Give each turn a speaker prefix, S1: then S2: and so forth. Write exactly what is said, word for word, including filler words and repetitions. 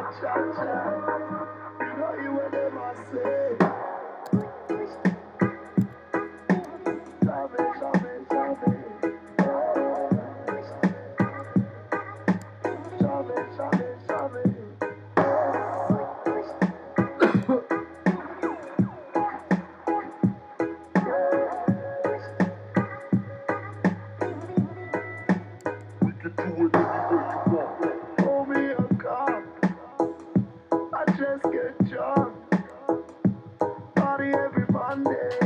S1: Cha cha, you know you what them I say. Chave, chave, chave. Chave, chave, chave. We can do it any way you want. Hold me a cup, I just get drunk. Party every Monday.